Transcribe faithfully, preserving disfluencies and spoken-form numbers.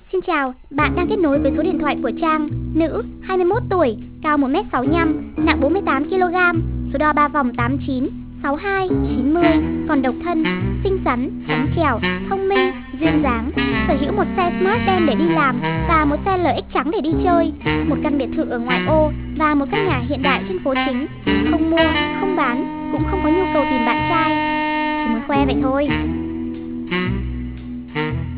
Xin chào, bạn đang kết nối với số điện thoại của Trang, nữ, hai mươi mốt tuổi, cao một mét sáu mươi lăm, nặng bốn mươi tám ki lô gam, số đo ba vòng tám chín, sáu hai, chín mươi, còn độc thân, xinh xắn, khéo khèo, thông minh, duyên dáng, sở hữu một xe Smart đen để đi làm và một xe lờ ích trắng để đi chơi, một căn biệt thự ở ngoại ô và một căn nhà hiện đại trên phố chính. Không mua, không bán, cũng không có nhu cầu tìm bạn trai, chỉ muốn khoe vậy thôi.